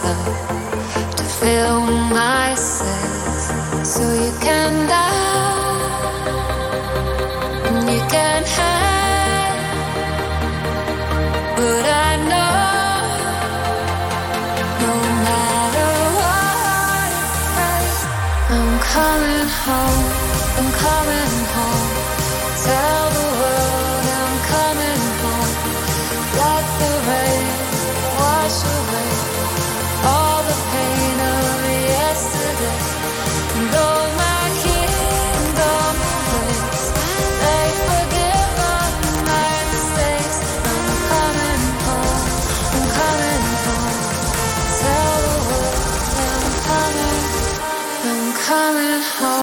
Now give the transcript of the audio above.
love to fill my sails, so you can die and you can hide, but I know no matter what it takes, I'm coming home, I'm coming home. Tell the world I'm coming home. Let the rain wash away all the pain of yesterday. And though my kingdom breaks, they forgive all my mistakes. I'm coming home, I'm coming home. Tell the world I'm coming home.